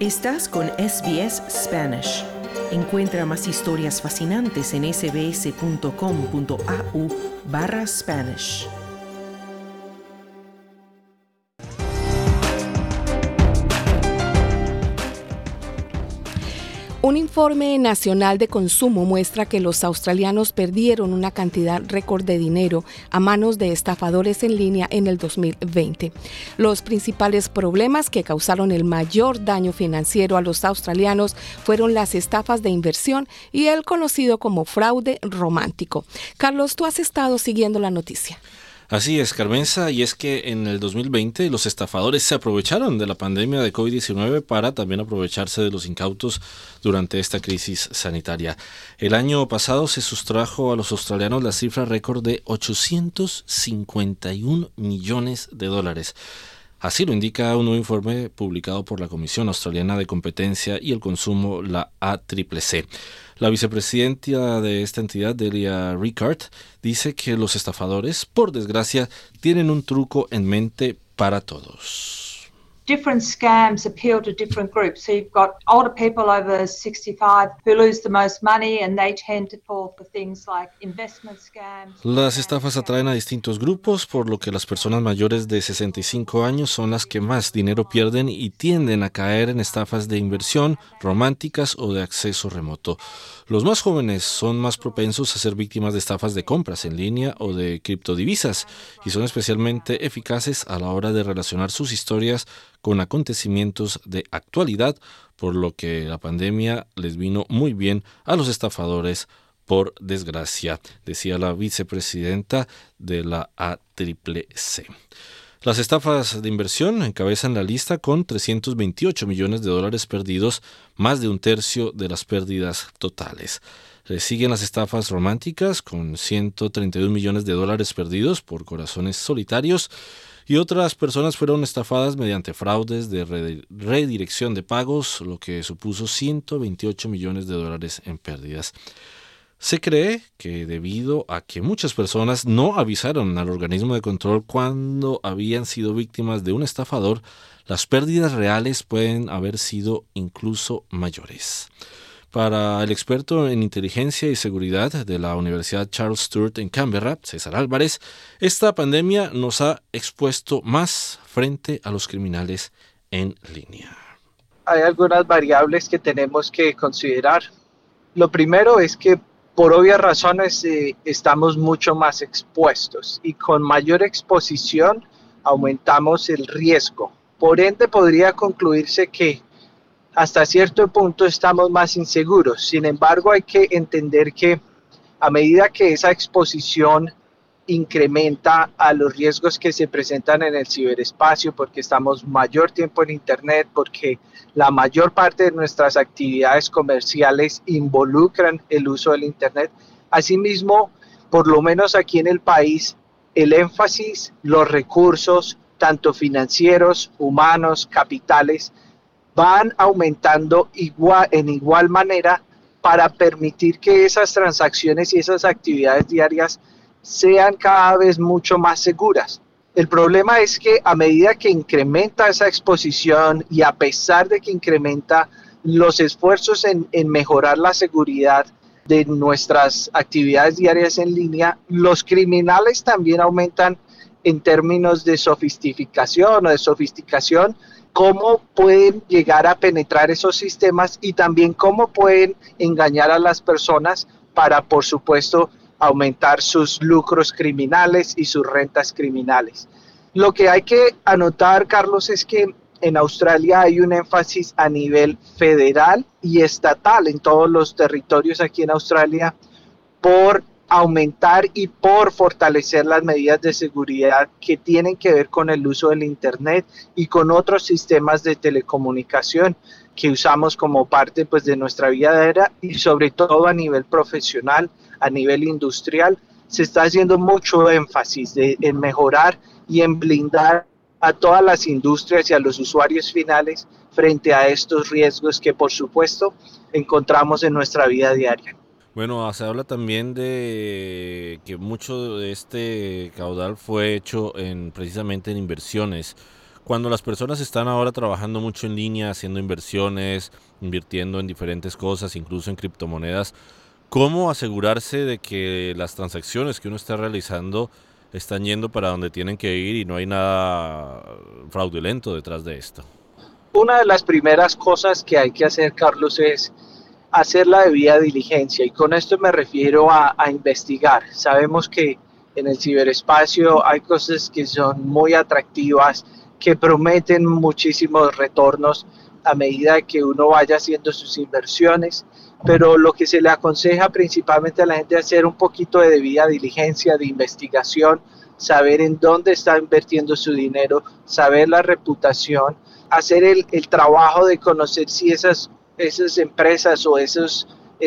Estás con SBS Spanish. Encuentra más historias fascinantes en sbs.com.au/Spanish. Un informe nacional de consumo muestra que los australianos perdieron una cantidad récord de dinero a manos de estafadores en línea en el 2020. Los principales problemas que causaron el mayor daño financiero a los australianos fueron las estafas de inversión y el conocido como fraude romántico. Carlos, tú has estado siguiendo la noticia. Así es, Carmenza, y es que en el 2020 los estafadores se aprovecharon de la pandemia de COVID-19 para también aprovecharse de los incautos durante esta crisis sanitaria. El año pasado se sustrajo a los australianos la cifra récord de $851 millones. Así lo indica un nuevo informe publicado por la Comisión Australiana de Competencia y el Consumo, la ACCC. La vicepresidenta de esta entidad, Delia Ricard, dice que los estafadores, por desgracia, tienen un truco en mente para todos. Different scams appeal to different groups. So you've got older people over 65 who lose the most money and they tend to fall for things like investment scams. Las estafas atraen a distintos grupos, por lo que las personas mayores de 65 años son las que más dinero pierden y tienden a caer en estafas de inversión, románticas o de acceso remoto. Los más jóvenes son más propensos a ser víctimas de estafas de compras en línea o de criptodivisas y son especialmente eficaces a la hora de relacionar sus historias con acontecimientos de actualidad, por lo que la pandemia les vino muy bien a los estafadores, por desgracia, decía la vicepresidenta de la ACCC. Las estafas de inversión encabezan la lista con $328 millones perdidos, más de un tercio de las pérdidas totales. Le siguen las estafas románticas con $131 millones perdidos por corazones solitarios, y otras personas fueron estafadas mediante fraudes de redirección de pagos, lo que supuso $128 millones en pérdidas. Se cree que debido a que muchas personas no avisaron al organismo de control cuando habían sido víctimas de un estafador, las pérdidas reales pueden haber sido incluso mayores. Para el experto en inteligencia y seguridad de la Universidad Charles Sturt en Canberra, César Álvarez, esta pandemia nos ha expuesto más frente a los criminales en línea. Hay algunas variables que tenemos que considerar. Lo primero es que por obvias razones estamos mucho más expuestos y con mayor exposición aumentamos el riesgo. Por ende, podría concluirse que hasta cierto punto estamos más inseguros. Sin embargo, hay que entender que a medida que esa exposición incrementa a los riesgos que se presentan en el ciberespacio, porque estamos mayor tiempo en Internet, porque la mayor parte de nuestras actividades comerciales involucran el uso del Internet. Asimismo, por lo menos aquí en el país, el énfasis, los recursos, tanto financieros, humanos, capitales, van aumentando en igual manera para permitir que esas transacciones y esas actividades diarias sean cada vez mucho más seguras. El problema es que a medida que incrementa esa exposición y a pesar de que incrementa los esfuerzos en mejorar la seguridad de nuestras actividades diarias en línea, los criminales también aumentan en términos de sofisticación cómo pueden llegar a penetrar esos sistemas y también cómo pueden engañar a las personas para, por supuesto, aumentar sus lucros criminales y sus rentas criminales. Lo que hay que anotar, Carlos, es que en Australia hay un énfasis a nivel federal y estatal en todos los territorios aquí en Australia por aumentar y por fortalecer las medidas de seguridad que tienen que ver con el uso del Internet y con otros sistemas de telecomunicación que usamos como parte pues, de nuestra vida diaria y sobre todo a nivel profesional, a nivel industrial. Se está haciendo mucho énfasis en mejorar y en blindar a todas las industrias y a los usuarios finales frente a estos riesgos que por supuesto encontramos en nuestra vida diaria. Bueno, se habla también de que mucho de este caudal fue hecho precisamente en inversiones. Cuando las personas están ahora trabajando mucho en línea, haciendo inversiones, invirtiendo en diferentes cosas, incluso en criptomonedas, ¿cómo asegurarse de que las transacciones que uno está realizando están yendo para donde tienen que ir y no hay nada fraudulento detrás de esto? Una de las primeras cosas que hay que hacer, Carlos, es hacer la debida diligencia, y con esto me refiero a investigar. Sabemos que en el ciberespacio hay cosas que son muy atractivas, que prometen muchísimos retornos a medida que uno vaya haciendo sus inversiones, pero lo que se le aconseja principalmente a la gente es hacer un poquito de debida diligencia, de investigación, saber en dónde está invirtiendo su dinero, saber la reputación, hacer el trabajo de conocer si esas empresas o esas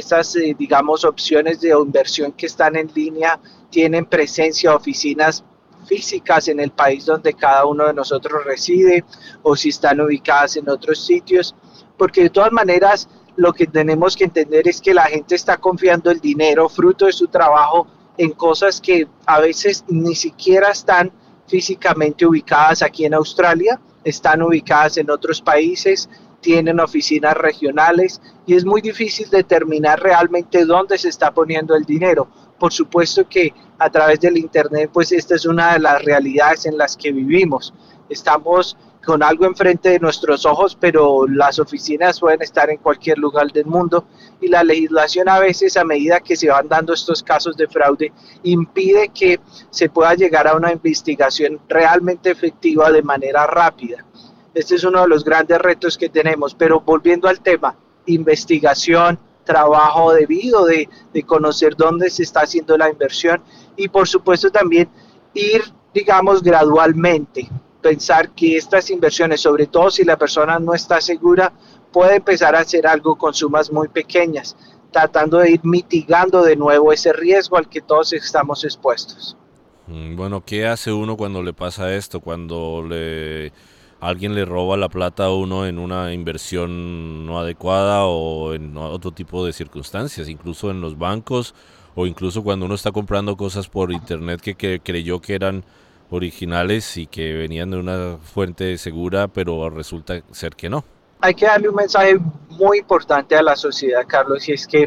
digamos, opciones de inversión que están en línea tienen presencia, oficinas físicas en el país donde cada uno de nosotros reside, o si están ubicadas en otros sitios, porque de todas maneras lo que tenemos que entender es que la gente está confiando el dinero, fruto de su trabajo, en cosas que a veces ni siquiera están físicamente ubicadas aquí en Australia, están ubicadas en otros países, tienen oficinas regionales, y es muy difícil determinar realmente dónde se está poniendo el dinero. Por supuesto que a través del internet, pues esta es una de las realidades en las que vivimos. Estamos con algo enfrente de nuestros ojos, pero las oficinas pueden estar en cualquier lugar del mundo, y la legislación a veces, a medida que se van dando estos casos de fraude, impide que se pueda llegar a una investigación realmente efectiva de manera rápida. Este es uno de los grandes retos que tenemos, pero volviendo al tema, investigación, trabajo debido de conocer dónde se está haciendo la inversión, y por supuesto también ir, digamos, gradualmente, pensar que estas inversiones, sobre todo si la persona no está segura, puede empezar a hacer algo con sumas muy pequeñas, tratando de ir mitigando de nuevo ese riesgo al que todos estamos expuestos. Bueno, ¿qué hace uno cuando le pasa esto? Cuando alguien le roba la plata a uno en una inversión no adecuada o en otro tipo de circunstancias, incluso en los bancos, o incluso cuando uno está comprando cosas por internet que creyó que eran originales y que venían de una fuente segura, pero resulta ser que no. Hay que darle un mensaje muy importante a la sociedad, Carlos, y es que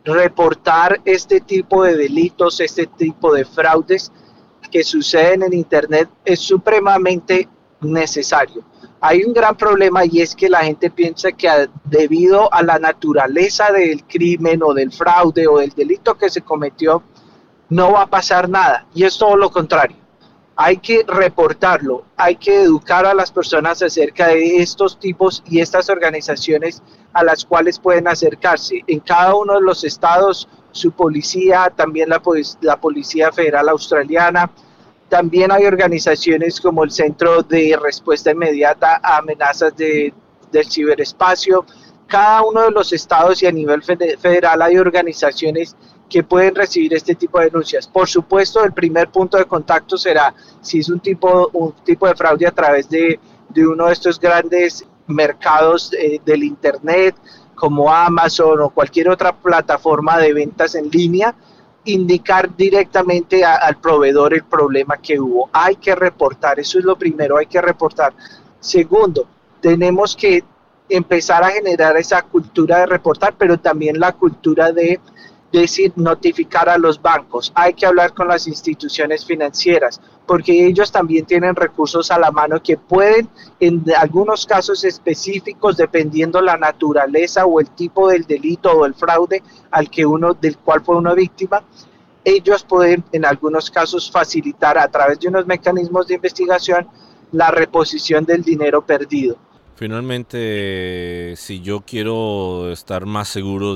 reportar este tipo de delitos, este tipo de fraudes que suceden en internet es supremamente necesario. Hay un gran problema, y es que la gente piensa que debido a la naturaleza del crimen o del fraude o del delito que se cometió, no va a pasar nada, y es todo lo contrario. Hay que reportarlo, hay que educar a las personas acerca de estos tipos y estas organizaciones a las cuales pueden acercarse. En cada uno de los estados, su policía, también la Policía Federal Australiana. También hay organizaciones como el Centro de Respuesta Inmediata a Amenazas del Ciberespacio. Cada uno de los estados y a nivel federal hay organizaciones que pueden recibir este tipo de denuncias. Por supuesto, el primer punto de contacto será si es un tipo de fraude a través de uno de estos grandes mercados del internet, como Amazon o cualquier otra plataforma de ventas en línea, indicar directamente al proveedor el problema que hubo. Hay que reportar, eso es lo primero, hay que reportar. Segundo, tenemos que empezar a generar esa cultura de reportar, pero también la cultura de decir, notificar a los bancos. Hay que hablar con las instituciones financieras, porque ellos también tienen recursos a la mano que pueden, en algunos casos específicos, dependiendo la naturaleza o el tipo del delito o el fraude del cual fue una víctima, ellos pueden en algunos casos facilitar a través de unos mecanismos de investigación la reposición del dinero perdido. Finalmente, si yo quiero estar más seguro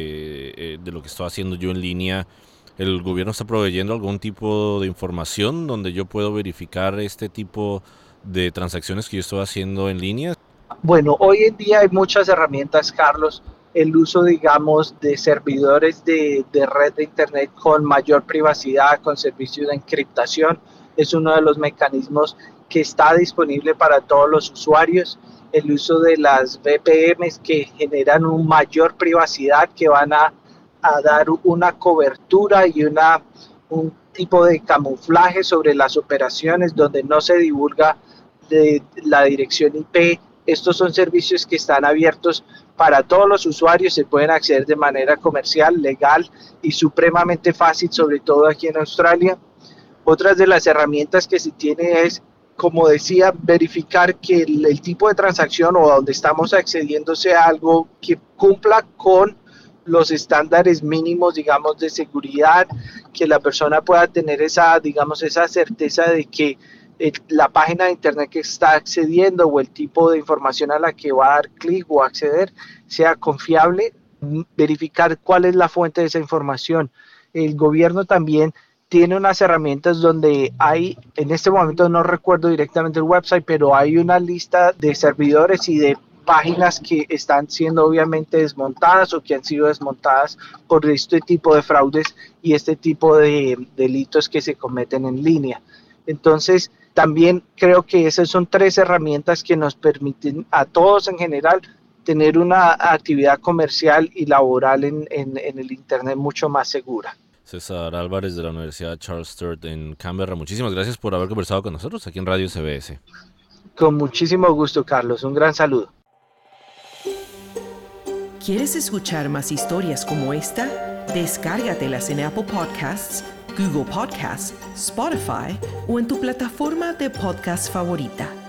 de lo que estoy haciendo yo en línea, ¿el gobierno está proveyendo algún tipo de información donde yo puedo verificar este tipo de transacciones que yo estoy haciendo en línea? Bueno, hoy en día hay muchas herramientas, Carlos. El uso, digamos, de servidores de red de internet con mayor privacidad, con servicios de encriptación, es uno de los mecanismos que está disponible para todos los usuarios. El uso de las VPNs, que generan una mayor privacidad, que van a dar una cobertura y un tipo de camuflaje sobre las operaciones, donde no se divulga de la dirección IP. Estos son servicios que están abiertos para todos los usuarios, se pueden acceder de manera comercial, legal y supremamente fácil, sobre todo aquí en Australia. Otras de las herramientas que se tiene es, como decía, verificar que el tipo de transacción o a donde estamos accediendo sea algo que cumpla con los estándares mínimos, digamos, de seguridad, que la persona pueda tener esa, digamos, esa certeza de que la página de internet que está accediendo o el tipo de información a la que va a dar clic o acceder sea confiable, verificar cuál es la fuente de esa información. El gobierno también tiene unas herramientas donde hay, en este momento no recuerdo directamente el website, pero hay una lista de servidores y de páginas que están siendo obviamente desmontadas o que han sido desmontadas por este tipo de fraudes y este tipo de delitos que se cometen en línea. Entonces, también creo que esas son 3 herramientas que nos permiten a todos en general tener una actividad comercial y laboral en el internet mucho más segura. César Álvarez de la Universidad Charles Sturt en Canberra, muchísimas gracias por haber conversado con nosotros aquí en Radio CBS. Con muchísimo gusto, Carlos. Un gran saludo. ¿Quieres escuchar más historias como esta? Descárgatelas en Apple Podcasts, Google Podcasts, Spotify o en tu plataforma de podcast favorita.